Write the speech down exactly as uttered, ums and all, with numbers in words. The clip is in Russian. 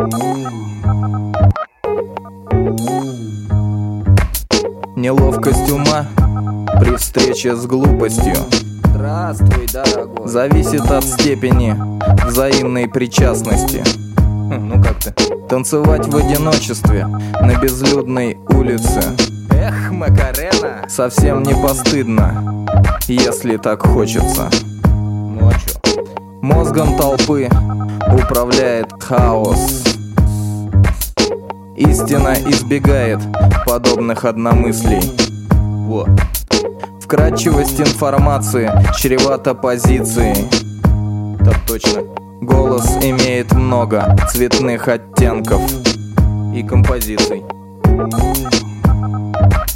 Неловкость ума при встрече с глупостью Здравствуй, дорогой. зависит от степени взаимной причастности. Ну как ты? Танцевать в одиночестве на безлюдной улице Эх, Макарена. совсем не постыдно, если так хочется. Ну а чё? Мозгом толпы управляет хаос. Истина избегает подобных одномыслий. Во. Вкратчивость информации чревата позицией. Так точно. Голос имеет много цветных оттенков И композиций.